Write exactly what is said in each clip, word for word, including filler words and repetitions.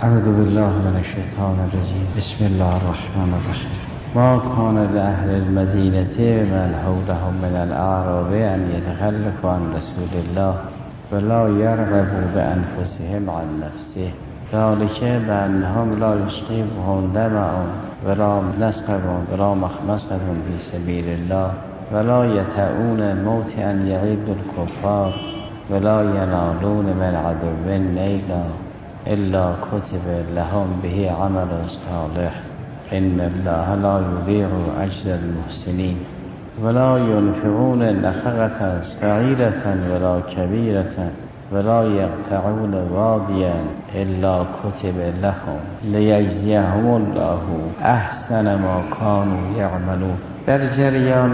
اعوذ بالله من الشیطان الرجیم. بسم الله الرحمن الرحیم. ما کان لأهل المدینة من حولهم من الاعراب ان یتخلفوا عن رسول الله ولا یرغبوا بانفسهم عن نفسه ذلك بأنهم لا یصیبهم ظمأ ولا نصب ولا مخمصة في سبیل الله ولا یطؤون موطئا یغیظ الکفار ولا ینالون من عدو نیلا الا کتب لهم به عمل صالح ان الله لا یضیع اجر المحسنین ولا ينفقون نفقة صغيرة ولا كبيرة ولا يقطعون واديا الا کتب لهم لیجزیهم الله احسن ما كانوا یعملون. در جریان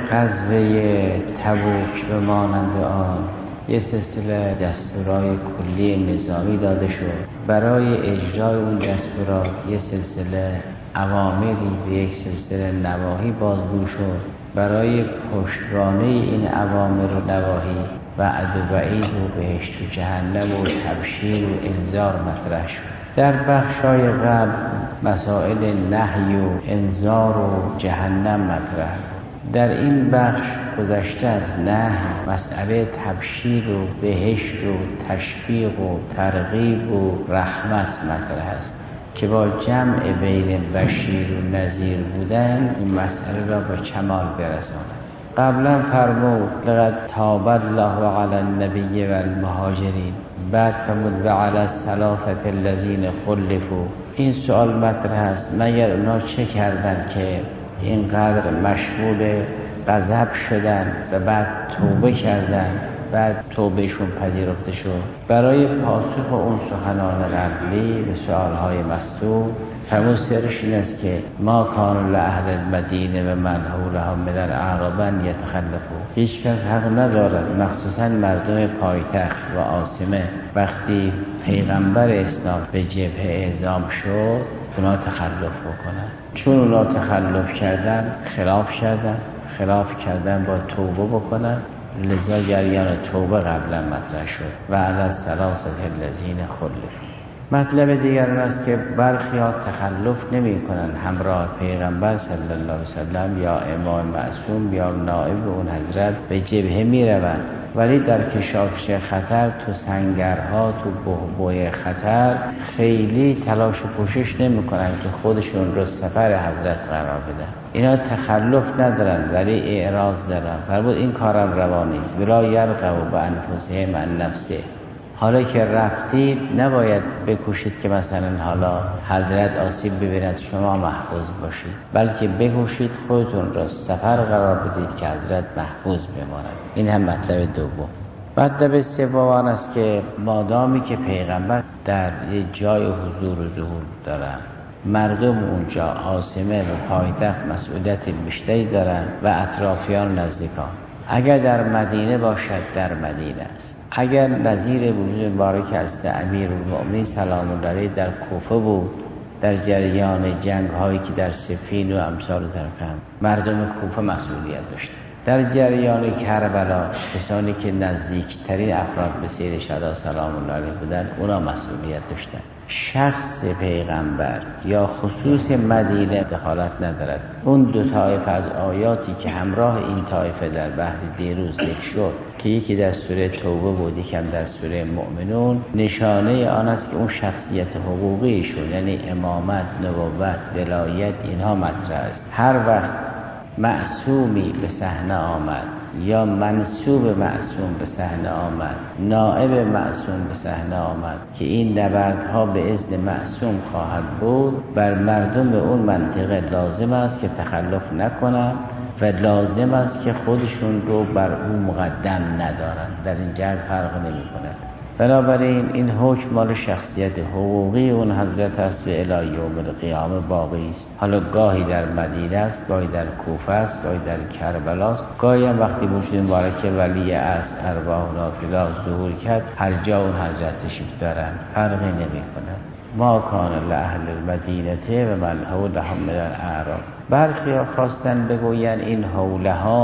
غزوه تبوک و مانند آن یه سلسله دستورات کلی نظامی داده شد. برای اجرای اون دستورات یه سلسله اوامری به یک سلسله نواهی بازگو شد. برای پشتوانه این اوامر و نواهی وعد و وعید و بهشت و جهنم و تبشیر و انذار مطرح شد. در بخشای قبل مسائل نهی و انذار و جهنم مطرح. در این بخش گذشته از نهی مسئله تبشیر و بهشت و تشویق و ترغیب و رحمت مطرح است که با جمع بین بشیر و نذیر بودن این مسئله را به کمال برساند. قبلا فرمود لقد تاب الله علی النبی و المهاجرین، بعد فرمود و علی الثلاثه الذین خلفوا. این سوال مطرح است مگر اونا چه کردن که اینقدر مشغول غضب شدن و بعد توبه کردن، بعد توبهشون پذیرفته شد؟ برای پاسخ اون سخنان قبلی به سوالهای مستور فرمود سرش این است که ما کان لأهل المدینه و من حولهم من الاعراب ان یتخلفوا. هیچ کس حق ندارد مخصوصا مردم پایتخت و عاصمه وقتی پیغمبر اسلام به جبهه اعزام شد اونا تخلف بکنن. چون اونا تخلف کردن خلاف کردن خلاف کردن با توبه بکنن، لذا جریان توبه قبلا مطرح شد و علی الثلاثه الذین خلفوا. مطلب دیگر این است که برخی ها تخلف نمی کنن، همراه پیغمبر صلی الله علیه وسلم یا امام معصوم یا نائب اون حضرت به جبهه می روند، ولی در کشاکش خطر تو سنگرها تو بحبوح خطر خیلی تلاش و کوشش نمی کنن که خودشون رو سفر حضرت قرار بدن. اینا تخلف ندارن ولی اعراض دارن. فرمود این کارم روا نیست. ولا یرغبوا بانفسهم عن نفسه. حالا که رفتید نباید بکوشید که مثلا حالا حضرت آسیب ببیند شما محفوظ باشید، بلکه بکوشید خودتون را سفر قرار بدید که حضرت محفوظ بماند. این هم مطلب دوم. مطلب سوم آن است که مادامی که پیغمبر در یه جای حضور و ظهور دارن، مردم اونجا عاصمه و پایتخت مسئولیت بیشتری دارن و اطرافیان نزدیکان. اگر در مدینه باشد در مدینه است. اگر نظیر وجود مبارک است امیرالمؤمنین سلام الله علیه در کوفه بود در جریان جنگ هایی که در صفین و امثال طرفن، مردم کوفه مسئولیت داشتند. در جریان کربلا کسانی که نزدیکترین افراد به سید شهدا سلام الله علیه بودن اونا مسئولیت داشتند. شخص پیغمبر یا خصوص مدینه دخالت ندارد. اون دو طایفه از آیاتی که همراه این طایفه در بحث دیروز ذکر شد که یکی در سوره توبه بود یکم در سوره مؤمنون، نشانه آن است که اون شخصیت حقوقی شد، یعنی امامت، نبوت، ولایت اینها مطرح است. هر وقت معصومی به صحنه آمد یا منصوب معصوم به صحنه آمد، نائب معصوم به صحنه آمد که این نبردها به اذن معصوم خواهد بود، بر مردم اون منطقه لازم است که تخلف نکنند و لازم است که خودشون رو بر اون مقدم ندارند. در این جهت فرق نمی کند. بنابراین این حکم مال شخصیت حقوقی اون حضرت است و الی یوم القیامه باقی است. حالا گاهی در مدینه است، گاهی در کوفه است، گاهی در کربلا است، گاهی هم وقتی وجود مبارک ولی از ارواح نافذات ظهور کرد هر جا اون حضرت تشریف دارن، فرقی نمی کند. ما کان لأهل المدینه و من حولهم من الاعراب. برخی ها خواستن بگوین این حولهم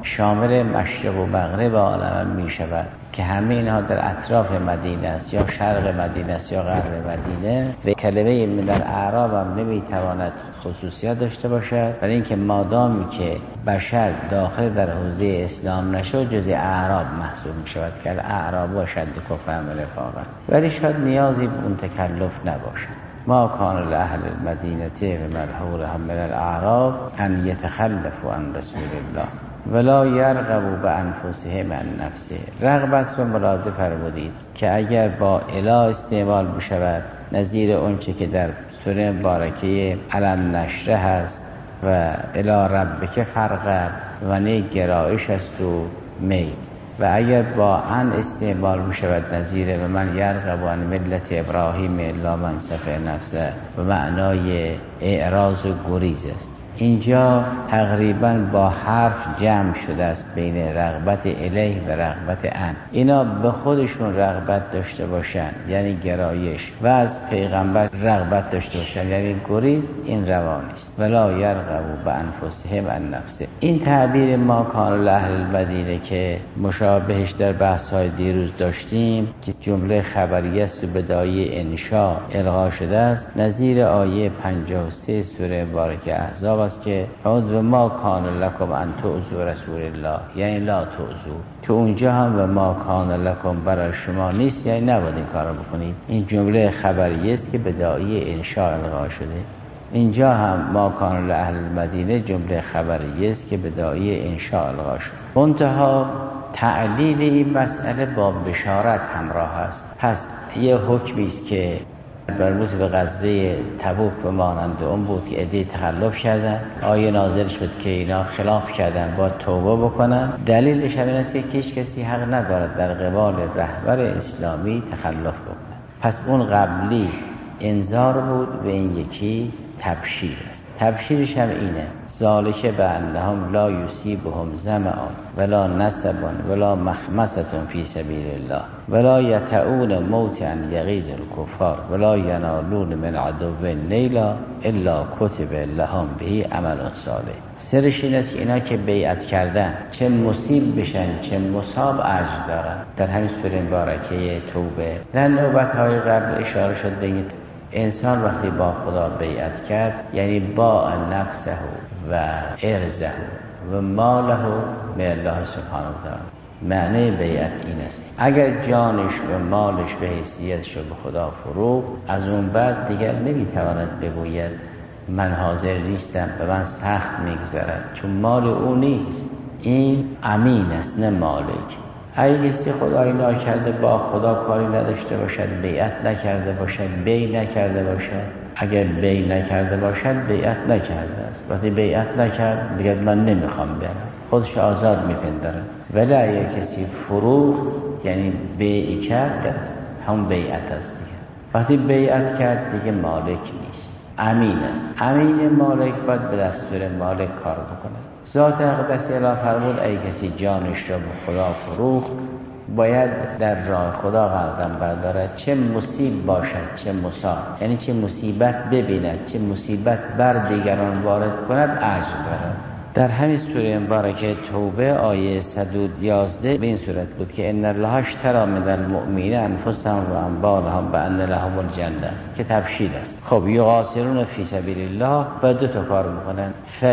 شامل مشرق و مغرب عالم می شود که همه اینها در اطراف مدینه است، یا شرق مدینه است یا غرب مدینه. به کلمه من الاعراب هم نمیتواند خصوصیت داشته باشد، برای اینکه مادامی که بشر داخل در حوزه اسلام نشد جز اعراب محسوب می شود که الاعراب و شد کفر و نفاقا، ولی شاید نیازی به اون تکلف نباشد. ما کان لأهل المدینه و من حولهم من الاعراب ان یتخلفوا عن رسول الله ولا یرغبوا بانفسهم عن نفسه. رغبت رو ملاحظه فرمودید که اگر با اله استعمال بشود نظیر اونچه که در سوره مبارکه علم نشره هست و الی ربک فرغب و نه گرایش است و می، و اگر با ان استعمال بشود نظیر و من یرغب عن ملت ابراهیم الا من صفی نفسه و معنای اعراض و گریز است. اینجا تقریبا با حرف جمع شده است بین رغبت الیه و رغبت ان. اینا به خودشون رغبت داشته باشن یعنی گرایش، و از پیغمبر رغبت داشته باشن یعنی گریز، این روا نیست. ولا یرغبوا بانفسهم عن نفسه. این تعبیر ما کان لأهل المدینه که مشابهش در بحث‌های دیروز داشتیم که جمله خبری است و بدایه انشاء الغا شده است، نظیر آیه پنجاه و سه سوره مبارکه احزاب است که و ما کان لکم ان تعذوا رسول الله، یعنی لا تعذوا. تو اونجا هم و ما کان لکم برای شما نیست، یعنی نباید این کارو بکنید. این جمله خبری است که بدایه انشاء الغا شده. اینجا هم ما کان لأهل المدینه جمله خبری است که بدایه انشاء الغا شده. منتها تعلیل این مسئله با بشارت همراه است. پس یه حکمی است که مربوط به غزوه تبوک و مانند اون بود که عده‌ای تخلف کردن، آیه نازل شد که اینا خلاف کردن با توبه بکنن. دلیلش همین است که هیچ کسی حق ندارد در قبال رهبر اسلامی تخلف بکنه. پس اون قبلی انذار بود و این یکی تبشیر است. تبشیرش هم اینه: ذالک بانهم لا یصیبهم ظمأ ولا نصب ولا مخمصة فی سبیل الله ولا یطؤون موطئا یغیظ الکفار ولا ینالون من عدو نیلا الا کتب لهم به عمل صالح. سرش این است که اینا که بیعت کردن چه مصیب بشن چه مصاب اجر دارن. در همین سوره مبارکه توبه در نوبت‌های قبل اشاره شد به این انسان وقتی با خدا بیعت کرد یعنی با نفسه و ارزه و ماله من الله سبحانه و تعالی. معنی بیعت این است اگر جانش و مالش به حیثیتش به خدا فروخت، از اون بعد دیگر نمیتواند بگوید من حاضر نیستم و من سخت میگذرد، چون مال او نیست. این امین است نه مالک. اگه کسی خدایی ناکرده با خدا کاری نداشته باشد، بیعت نکرده باشد، بی نکرده باشد، اگر بی نکرده باشد بیعت نکرده است. وقتی بیعت نکرد دیگه من نمیخوام برم، خودش آزاد میپنداره. ولی اگه کسی فروخت یعنی بیع کرد، هم بیعت است دیگه. وقتی بیعت کرد دیگه مالک نیست، امین است. امین مالک باید به دستور مالک کار بکنه. ذات اقدس اله فرمود ای کسی جانش را به خدا فروخت باید در راه خدا قدم بردارد، چه مصیب باشد چه مصاب، یعنی چه مصیبت ببیند چه مصیبت بر دیگران وارد کند اجر دارد. در همین سوره مبارکه توبه آیه صد و یازده به این صورت بود که ان الله اشتری من المؤمنین انفسهم و اموالهم بان لهم الجنه، که تبشیر است. خب یقاتلون فی سبیل الله و دو تا کار میکنن،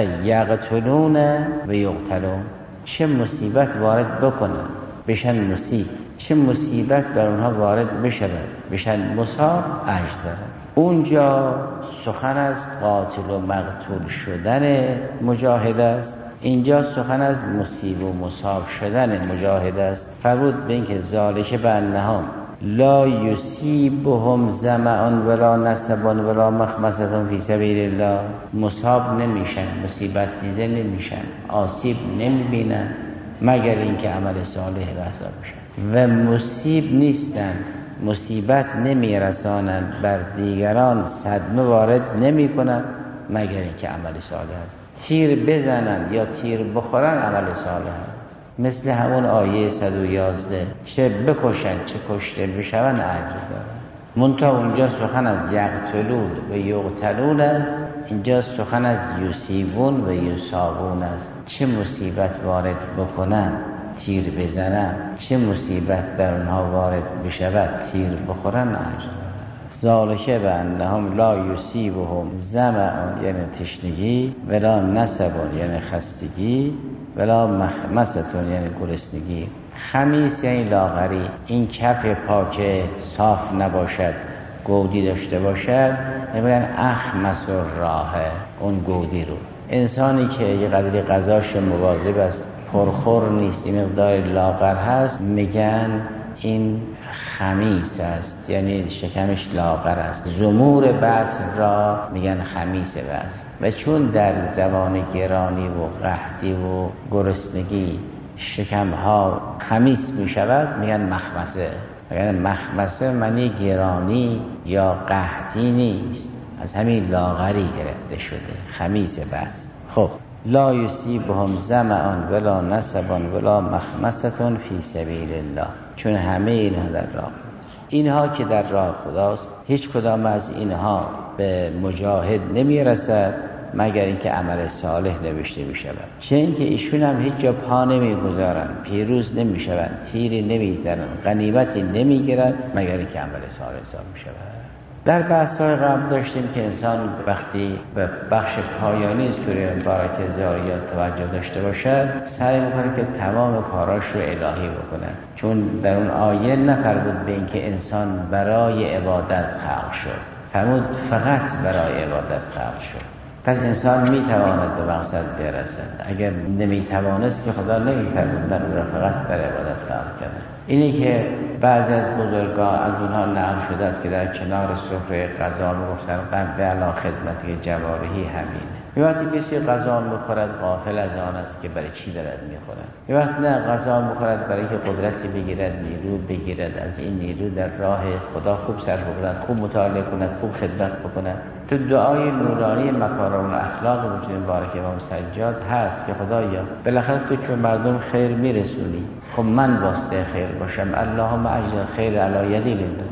فیقتلون و یقتلون. چه مصیبت وارد بکنن بشن مصیب، چه مصیبت بر اونها وارد بشود بشن مصاب، اجر دارن. اونجا سخن از قاتل و مقتول شدن مجاهد است، اینجا سخن از مصیب و مصاب شدن مجاهد است. فرمود به این که ذالک بانهم لا یصیبهم ظمأ ولا نصب ولا مخمصة فی سبیل الله. مصاب نمیشن، مصیبت دیده نمیشن، آسیب نمیبینن مگر اینکه عمل صالح رسا بشن، و مصیب نیستن، مصیبت نمیرسانند بر دیگران، صدمه وارد نمی کنند مگر اینکه عمل صالح است. تیر بزنن یا تیر بخورن عمل صالح است. مثل همون آیه صد و یازده چه بکشن چه کشته بشون اجر دارن. منتها اونجا سخن از یقتلون و یقتلون است، اینجا سخن از یوسیبون و یوسابون است. چه مصیبت وارد بکنن تیر بزنن، چه مصیبت بر اونها وارد بشود تیر بخورن اجر. ذالکه به انهم لا یصیبهم ظمأ یعنی تشنگی، ولا نصب یعنی خستگی، ولا مخمصه یعنی گرسنگی. خمیس یعنی لاغری، این کف پاک صاف نباشد، گودی داشته باشد، میگن اخمص الراه، اون گودی رو. انسانی که یه قدری غذاش مواظب است، پرخور نیست، این مقدار لاغر هست، میگن این خمیس است، یعنی شکمش لاغر است. زمور بس را میگن خمیس بس. و چون در زمان گرانی و قحطی و گرسنگی شکمها خمیس میشود میگن مخمسه. میگن مخمسه معنی گرانی یا قحطی نیست، از همین لاغری گرفته شده، خمیس بس. خب لا یصیبهم ظمأ ولا نصب ولا مخمصه فی سبیل الله، چون همه اینها در راه، اینها که در راه خداست، هیچ کدام از اینها به مجاهد نمیرسد مگر اینکه عمل صالح نوشته بشود. چه اینکه ایشون هم هیچ جا پا نمیگذارن، پیروز نمیشوند، تیری نمیزنن، غنیمتی نمیگیرن مگر اینکه عمل صالح حساب میشود. در بحث‌های قبل داشتیم که انسان وقتی به بخش پایانی سوره مبارکه ذاریات توجه داشته باشد، سعی می‌کنه که تمام کاراش رو الهی بکنه، چون در اون آیه نفرمود به اینکه انسان برای عبادت خلق شد، فرمود فقط برای عبادت خلق شد. پس انسان میتواند به مقصد برسد. اگر نمیتوانست که خدا نمیفرمود من او را فقط برای عبادت خلق کرده. اینی که بعضی از بزرگان از اونها نقل شده است که در کنار سفره غذا میگفتن قبل علی خدمت جوارحی همینه. یه وقتی کسی غذا میخورد غافل از آن است که برای چی دارد میخورد. یه وقت نه، غذا میخورد برای که قدرتی بگیرد، نیرو بگیرد، از این نیرو در راه خدا خوب صرف کند، خوب مطالعه کند، خوب خدمت بکند. تو دعای نورانی مکارم الاخلاق وجود مبارک امام سجاد هست که خدایا بالاخره تو که مردم خیر میرسونی، خب من واسطه خیر باشم، اللهم اجر خیر علی یدی لله.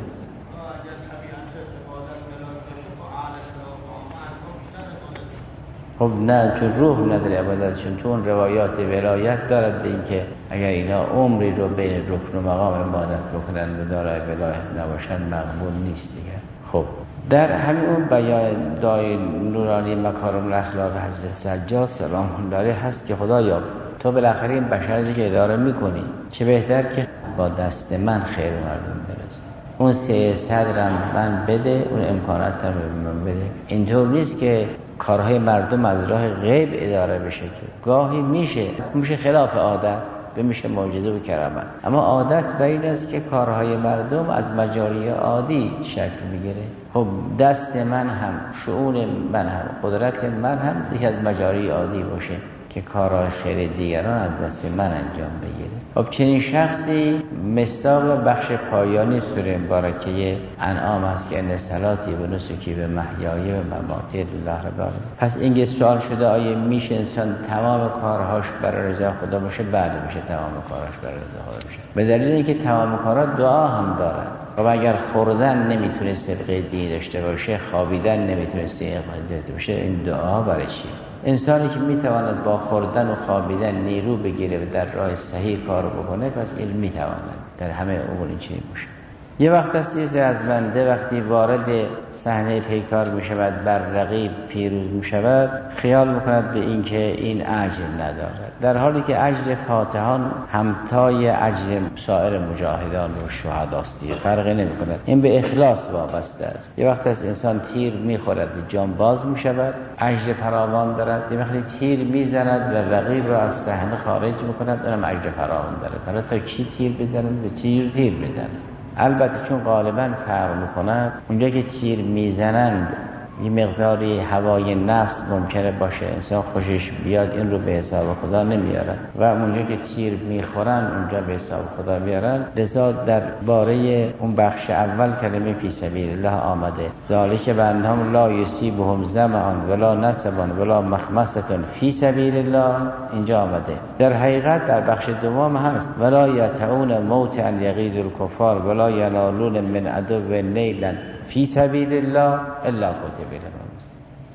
خب نه، چون روح نداره عبادتشون. تو اون روایات ولایت دارد به این که اگر اینا عمری رو بین رکن و مقام عبادت بکنن و دارای ولایت نباشن مقبول نیست دیگه. خب در همین اون بیان دعای نورانی مکارم الاخلاق حضرت سجاد سلام الله علیه هست که خدایا تو بالاخره این بشری که اداره میکنی، چه بهتر که با دست من خیر مردم برسه، اون سه صدرم من بده، اون امکانات هم به من بده. اینطور نیست که کارهای مردم از راه غیب اداره بشه، که گاهی میشه میشه خلاف عادت، میشه معجزه و کرامت، اما عادت بر این است که کارهای مردم از مجاری عادی شکل میگیره. خب دست من هم، شؤون من هم، قدرت من هم یکی از مجاری عادی باشه که کارهای خیر دیگران از دست من انجام بگیره. خب چنین شخصی مصداق بخش پایانی سوره مبارکه انعام است که ان صلاتی و نسکی و محیای و مماتی لله رب العالمین. پس این سوال شده آیا میشه انسان تمام کارهاش برای رضا خدا باشه؟ بله میشه تمام کارهاش برای رضا خدا باشه، به دلیل اینکه تمام کارها دعا هم دارن. خب اگر خوردن نمیتونه صدقه دینی داشته باشه، خوابیدن نمیتونه صدقه داشته باشه، این دعا برای چیه؟ انسانی که میتواند با خوردن و خوابیدن نیرو بگیره و در راه صحیح کار بکنه، پس این میتواند در همه امور این چنین باشه. یه وقت است یه از بنده وقتی وارد صحنه پیکار میشود، بر رقیب پیروز میشود، خیال میکند به این که این اجر ندارد، در حالی که اجر فاتحان همتای اجر سایر مجاهدان و شهداست، فرقی نمیکند. این به اخلاص وابسته است. یه وقت است انسان تیر میخورد، جان باز میشود، اجر فراوان دارد. یه وقتی تیر میزند و رقیب را از صحنه خارج میکند، اونم اجر فراوان دارد. حالا تا کی تیر بزنند؟ به تیر تیر بزنند. البته چون غالبا فرق میکنن، اونجا که تیر میزنند یه مقداری هوای نفس ممکنه باشه، انسان خوشش بیاد، این رو به حساب خدا نمیارن، و اونجا که تیر میخورن اونجا به حساب خدا میارن. لذا در باره اون بخش اول کلمه فی سبیل الله آمده، ذالک بانهم لا یصیبهم ظمأ ولا نصب ولا مخمصه فی سبیل الله، اینجا آمده. در حقیقت در بخش دوم هست ولا یطعون موطئا یغیظ الکفار ولا ینالون من عدو نیلا فی سبیل الله الا کتب لهم.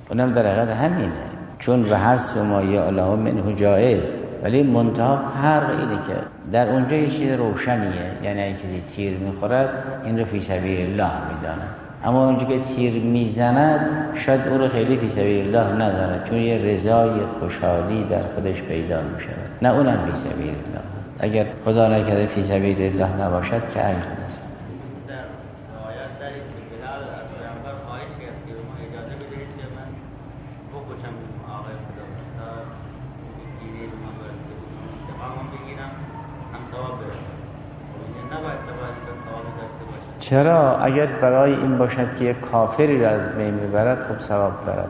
اونم در حقیقت همینه، چون و حذف ما یعلم منه جایز، ولی منتها فرق اینه که در اونجا یه چیز روشنیه، یعنی اگه کسی تیر میخورد این رو فی سبیل الله میداند، اما اونجا که تیر میزند شاید او رو خیلی فی سبیل الله نداند، چون یه رضای خوشحالی در خودش پیدا میشه، نه اونم فی سبیل الله. اگر خدا نکرده فی سبیل الله نباشد که اجر نیست. چرا؟ اگر برای این باشد که یک کافری را از بین میبرد خب ثواب دارد،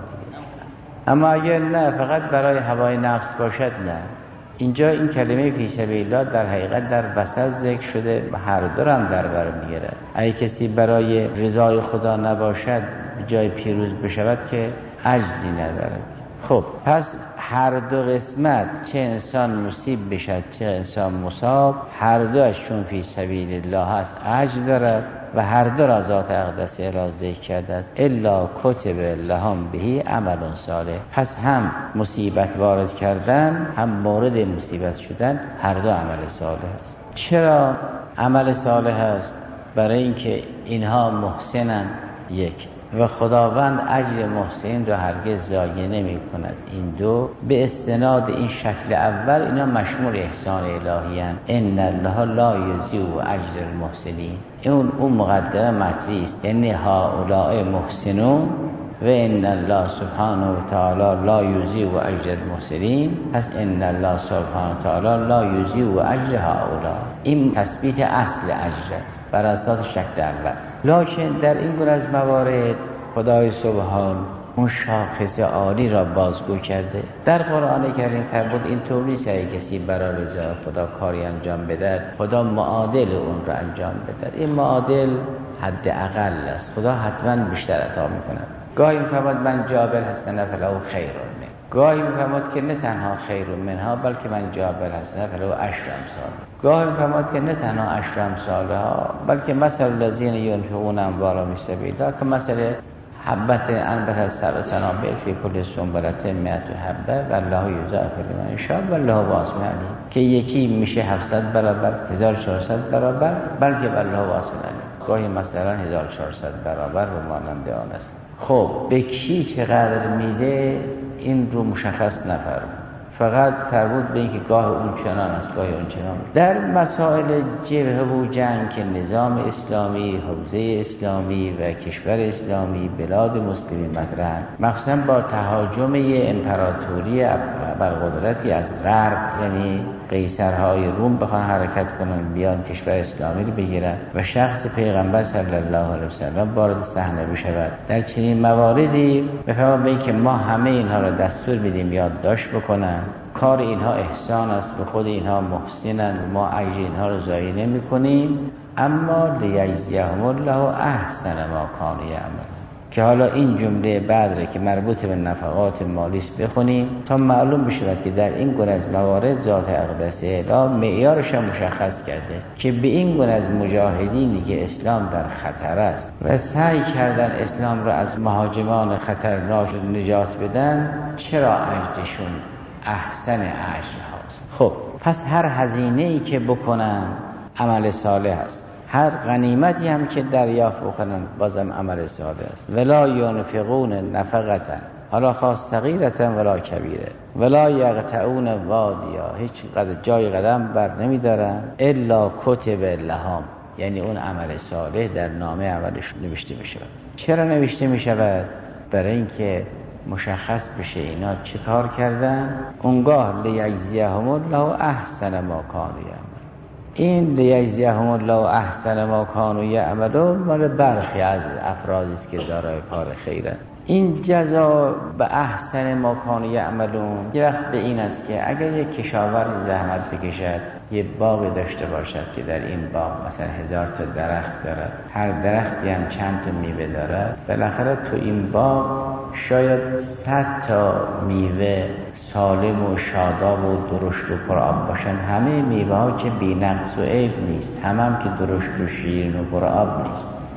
اما اگر نه فقط برای هوای نفس باشد نه. اینجا این کلمه فی سبیل الله در حقیقت در وسط ذکر شده و هر دو هم در بر میگیره. اگه کسی برای رضای خدا نباشد جای پیروز بشود که اجری ندارد. خب پس هر دو قسمت، چه انسان مصیب بشد چه انسان مصاب، هر دوش چون فی سبیل الله هست اجر دارد و هر دو را ذات اقدس الی ذکر کرده است. الا کتب لهم بهی عمل صالح. پس هم مصیبت وارد کردن هم مورد مصیبت شدن هر دو عمل صالح است. چرا عمل صالح است؟ برای اینکه اینها محسنن یک، و خداوند اجر محسن را هرگز ضایع نمی کند. این دو به استناد این شکل اول اینا مشمول احسان الهی هستند. ان الله لا یضیع اجر المحسنین. اون اون مقدمه مطلعی است، یعنی هؤلاء محسنون و ان الله سبحانه و تعالی لا یضیع اجر المحسنین. پس ان الله سبحانه و تعالی لا یضیع اجر هؤلاء. این تثبیت اصل اجر است بر اساس شکل اول. لکن در این گونه از موارد خدای سبحان اون شاخص عالی را بازگو کرده. در قرآن کریم فرمود این طور نیست که کسی برای رضا خدا کاری انجام بده خدا معادل اون را انجام بده. این معادل حد اقل است، خدا حتما بیشتر عطا میکند. گاهی میفرماد من جابر حسنه فله خیر منه، گاهی میفرماد که نه تنها خیر منها بلکه من جابر حسنه فله عشر امثال، گاهی میفرماد که نه تنها عشر امثالها بلکه مثل الذین ينفقون اموالهم فی سبیل الله که مثل حبت انبت سبع سنابل فی کل سنبلة مئة حبه والله یضاعف لمن یشاء والله واسع علیم، که یکی میشه هفتصد برابر، هزار و چهارصد برابر، بلکه والله واسع علیم، گاهی مثلا هزار و چهارصد برابر و مانند آن است. خب به کی چقدر میده این رو مشخص نفرمود، فقط فرمود به اینکه گاه اون چنان است گاه اون چنان. در مسائل جبهه و جنگ که نظام اسلامی، حوزه اسلامی و کشور اسلامی، بلاد مسلمی مطرح، مخصوصا با تهاجم امپراتوری ابرقدرتی از غرب، یعنی قیصرهای روم بخوان حرکت کنن بیان کشور اسلامی رو بگیرن و شخص پیغمبر صلی الله علیه و سلم وارد صحنه بشود، در چنین مواردی بفرمایید به اینکه ما همه اینها را دستور میدیم یادداشت بکنن، کار اینها احسان است، به خود اینها محسنند، ما اجر اینها رو ضایع نمی‌کنیم، اما لیجزیهم الله احسن ما کانوا یعملون. که حالا این جمله بعد که مربوط به نفقات مالی است بخونیم تا معلوم بشه که در این گونه از موارد ذات اقدس الهی معیارش مشخص کرده که به این گونه از مجاهدینی که اسلام در خطر است و سعی کردن اسلام را از مهاجمان خطرناک نجات بدن، چرا اجرشون احسن اجر هاست. خب پس هر هزینه‌ای که بکنن عمل صالح است، هر غنیمتی هم که دریافت بکنن بازم عمل صالح است. ولا ينفقون نفقه حالا خاص صغیرة ولا کبیره ولا یقطعون وادیا، هیچ قدر جای قدم بر نمیدارن الا کتب لهم، یعنی اون عمل صالح در نامه عملش نوشته میشه. چرا نوشته میشود؟ برای اینکه مشخص بشه اینا چه کار کردن. اونگاه لیجزیهم الله احسن ما کانوا یعملون. این لیجزیهم الله احسن ما کانوا یعملون مال برخی از افرادی است که دارای کار خیرند. این جزا به احسن ما کانوا یعملون یه وقت به این است که اگر یک کشاورز زحمت بکشد، یه باغ داشته باشد که در این باغ مثلا هزار تا درخت دارد، هر درختی هم چند تا میوه دارد، بالاخره تو این باغ شاید صد تا میوه سالم و شاداب و درشت و پرآب باشن. همه میوه ها که بی نقص و عیب نیست، همه هم که درشت و شیرین و پرآب نیست،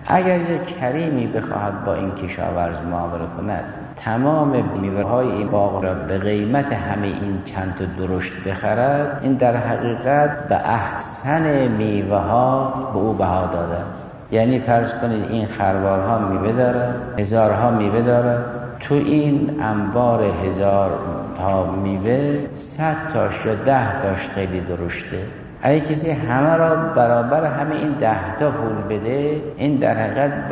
اگر یک کریمی بخواهد با این کشاورز معامله کند، تمام میوه‌های این باغ را به قیمت همه این چند تا درشت بخرد، این در حقیقت به احسن میوه‌ها به او بها داده است. یعنی فرض کنید این خروارها میوه دارد، هزارها میوه دارد، تو این انبار هزار تا میوه صد تاش یا ده تاش خیلی درشته. اگه کسی همه را برابر همه این ده تا پول بده، این در حقیقت به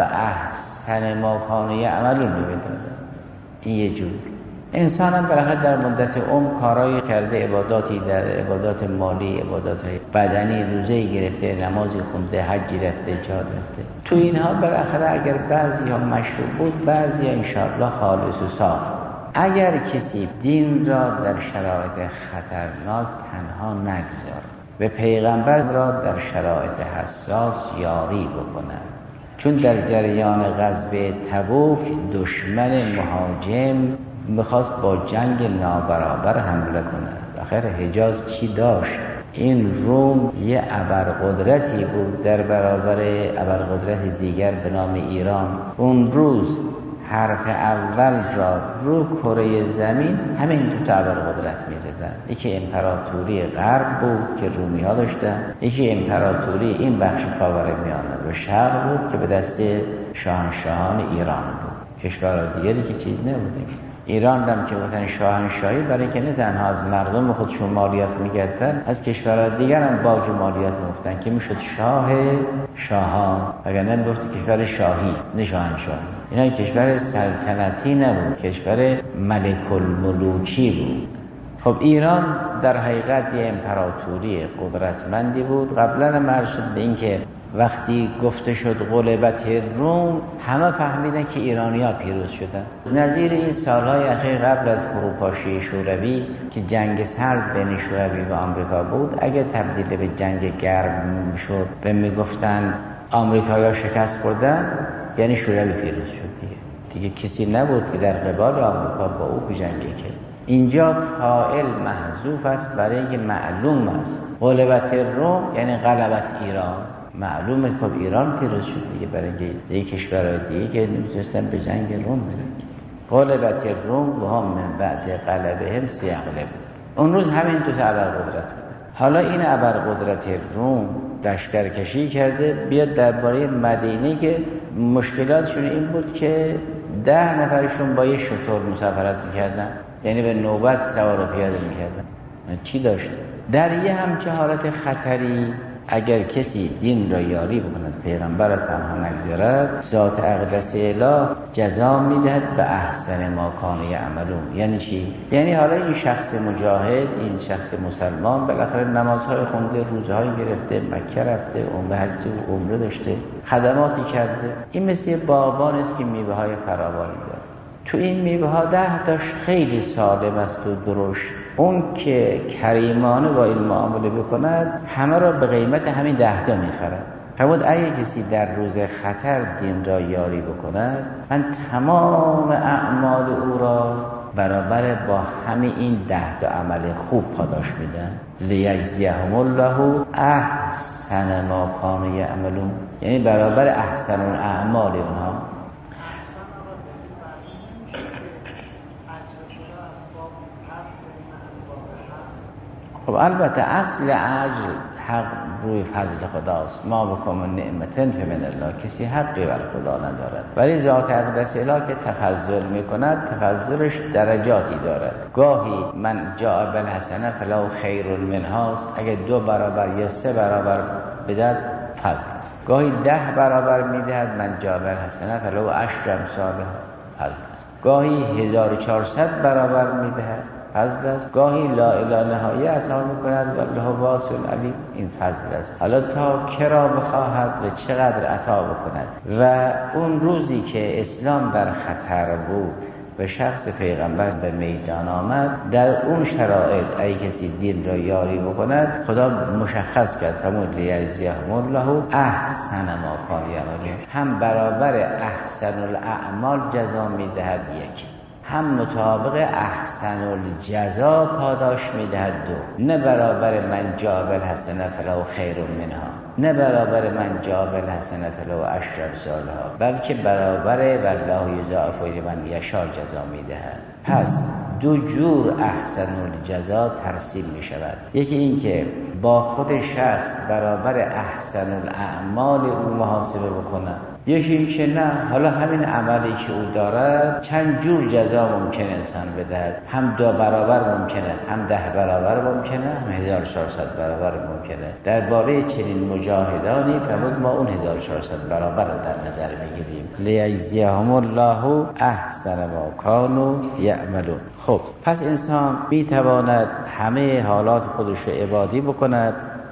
احسن ما کان یعملون می‌بینه. این یه جور. انسان هم بالاخره در مدت عمر کارایی کرده، عباداتی در عبادات مالی، عبادات بدنی، روزه‌ای گرفته، نمازی خونده، حجی رفته، جهاد رفته. تو اینها بالاخره اگر بعضی ها مشروع بود، بعضی ها انشاءالله خالص و صاف. اگر کسی دین را در شرایط خطرناک تنها نگذارد و پیغمبر را در شرایط حساس یاری بکند، چون در جریان غزوه تبوک دشمن مهاجم میخواست با جنگ نابرابر حمله کند. آخر حجاز چی داشت؟ این روم یه ابرقدرتی بود در برابر ابرقدرت دیگر به نام ایران. اون روز حرف اول را رو کره زمین همین دو تا ابرقدرت میزدن. یکی امپراتوری غرب بود که رومی ها داشتن، یکی امپراتوری این بخش خاورمیانه و شرق بود که به دست شاهنشاهان ایران بود. کشورها دیگری که چیز نبودیم. ایران هم که گفتن شاهنشاهی، برای که نه تنها از مردم خودشون مالیات میگرفتن، از کشورها دیگر هم باج مالیات میگفتن که میشد شاه شاهان، اگر نه گفت کشور شاهی نه شاهنشاهی. اینا کشور سلطنتی نبود، کشور ملک الملوکی بود. خب ایران در حقیقت یه امپراتوری قدرتمندی بود. قبلا مرشد به این که وقتی گفته شد غلبت روم، همه فهمیدن که ایرانی‌ها پیروز شدن. نظیر این سالهای اخیر قبل از فروپاشی شوروی که جنگ سرد بین شوروی و آمریکا بود، اگه تبدیل به جنگ گرم میشد و میگفتن آمریکایی‌ها شکست خوردن، یعنی شوروی پیروز شد دیگه. دیگه کسی نبود که در قبال آمریکا با او بجنگه. که اینجا فاعل محذوف است برای اینکه معلوم است غلبت روم یعنی غلبت ایران. معلومه که ایران پیروز شد دیگه، برای اینکه دیگه کشورهای دیگه که نمیتونستن به جنگ روم برن. غلبت روم و هم من بعد غلبهم سیغلب. اون روز همین دو تا ابرقدرت بود. حالا این ابرقدرت روم لشکرکشی کرده بیاد درباره مدینه که مشکلاتشون این بود که ده نفرشون با یه شتر مسافرت میکردن، یعنی به نوبت سوار و پیاده میکردن. چی داشت؟ در یه همچه حالت خطری اگر کسی دین را یاری بکند، پیغمبر را تنها نگذارد، ذات اقدس اله جزا میدهد به احسن ما کان یعملون. یعنی چی؟ یعنی حالا این شخص مجاهد، این شخص مسلمان بالاخره نمازهای خونده، روزهای گرفته، مکه رفته، عمره حج و عمره داشته، خدماتی کرده. این مثل باغبان است که میوه های فراوانی داره. تو این میوه ها ده تاش خیلی سالم است و درشت. اون که کریمانه با این معامله بکند، همه را به قیمت همین ده تا میخرد. فرمود اگه کسی در روز خطر دین را یاری بکند، من تمام اعمال او را برابر با همین این ده تا عمل خوب پاداش میدن. لیجزیهم الله احسن ما کانوا یعملون، یعنی برابر احسن الاعمال اونها. خب البته اصل اجر حق روی فضل خداست. ما بکم نعمتن فمن الله، کسی حقی بر خدا ندارد، ولی ذات اقدس اله که تفضل میکند، تفضلش درجاتی دارد. گاهی من جاء بالحسنه فلو خیر منهاست، اگه دو برابر یا سه برابر بدهد فضل است. گاهی ده برابر میدهد، من جاء بالحسنه فلو عشر امثالها، فضل است. گاهی هزار و چهارصد برابر میدهد، فضل است. گاهی لا اله نهایه عطا میکند و الله واسع علیم، این فضل است. حالا تا کرا بخواهد و چقدر عطا بکند. و اون روزی که اسلام در خطر بود و شخص پیغمبر به میدان آمد، در اون شرایط اگه کسی دین را یاری بکند، خدا مشخص کرد فرمود لیجزیهم الله احسن ما کانوا یعملون، هم برابر احسن الاعمال جزا میدهد. یک هم مطابق احسن الجزا پاداش میدهد دو، نه برابر من جاء بالحسنه فله خیر منها، نه برابر من جاء بالحسنه فله عشر امثالها، بلکه برابر والله یضاعف لمن یشاء جزا میدهد. پس دو جور احسن الجزا ترسیم می شود. یکی این که با خود شخص برابر احسن الاعمال او محاسبه بکنه، یکی این که نه، حالا همین عملی که او دارد چند جور جزا ممکن انسان بدهد، هم دو برابر ممکنه، هم ده برابر ممکنه، هم هزار و چهارصد برابر ممکنه. درباره چنین مجاهدانی فرمود ما اون هزار و چهارصد برابر رو در نظر بگیریم. لیجزیهم الله احسن ما کانوا یعملون. خب پس انسان میتواند همه حالات خودش رو عبادی بکند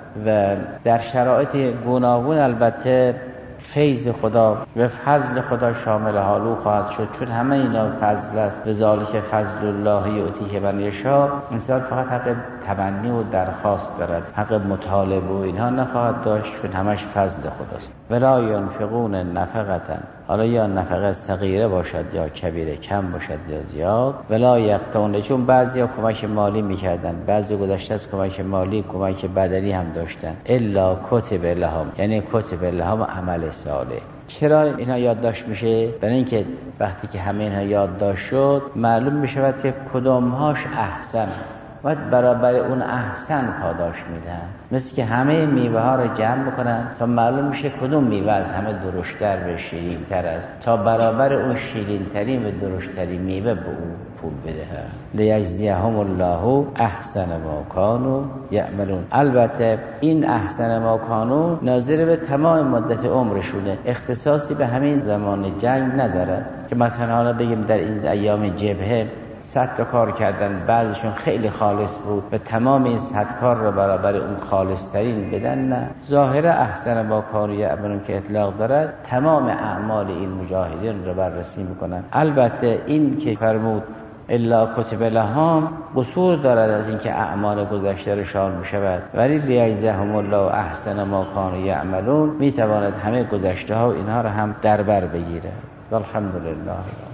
و در شرایط گوناگون البته فیض خدا و فضل خدا شامل حالو خواهد شد، چون همه اینا فضل است. لذالک فضل الله یؤتیه من یشاء. انسان فقط حق تمنی و درخواست دارد، حق مطالبه و اینها نخواهد داشت، چون همش فضل خداست. ولا ینفقون نفقتا، حالا یا نفقه صغیره باشد یا کبیره، کم باشد یا زیاد. ولا یقطعون، چون بعضیا کمک مالی میکردن، بعضی گذشته از کمک مالی کمک بدنی هم داشتن. الا کتب لهم، یعنی کتب لهم عمل صالح. چرا اینا یادداشت میشه؟ برای اینکه وقتی که همه اینها یادداشت شد معلوم میشود که کدامهاش احسن است و برابر اون احسن پاداش میدن. مثل که همه میوه ها رو جمع بکنن تا معلوم میشه کدوم میوه از همه درشتر و شیرین‌تر است، تا برابر اون شیرین‌ترین و درشترین میوه به اون پول بده. لیجزیهم الله احسن ما کانوا یعملون. البته این احسن ما کانوا ناظر به تمام مدت عمرشونه، اختصاصی به همین زمان جنگ نداره که مثلا حالا بگیم در این ایام جبهه صد تا کار کردن، بعضشون خیلی خالص بود و تمام این صد کار رو برابر اون خالص ترین بدن. نه، ظاهر احسن ما کانوا یعملون که اطلاق دارد تمام اعمال این مجاهدین رو بررسی میکنن. البته این که فرمود الا کتب لهم قصور دارد از اینکه اعمال گذشته رشان میشود، ولی لیجزیهم الله احسن ما کانوا یعملون میتواند همه گذشته ها و اینها رو هم در بر بگیره. والحمدلله.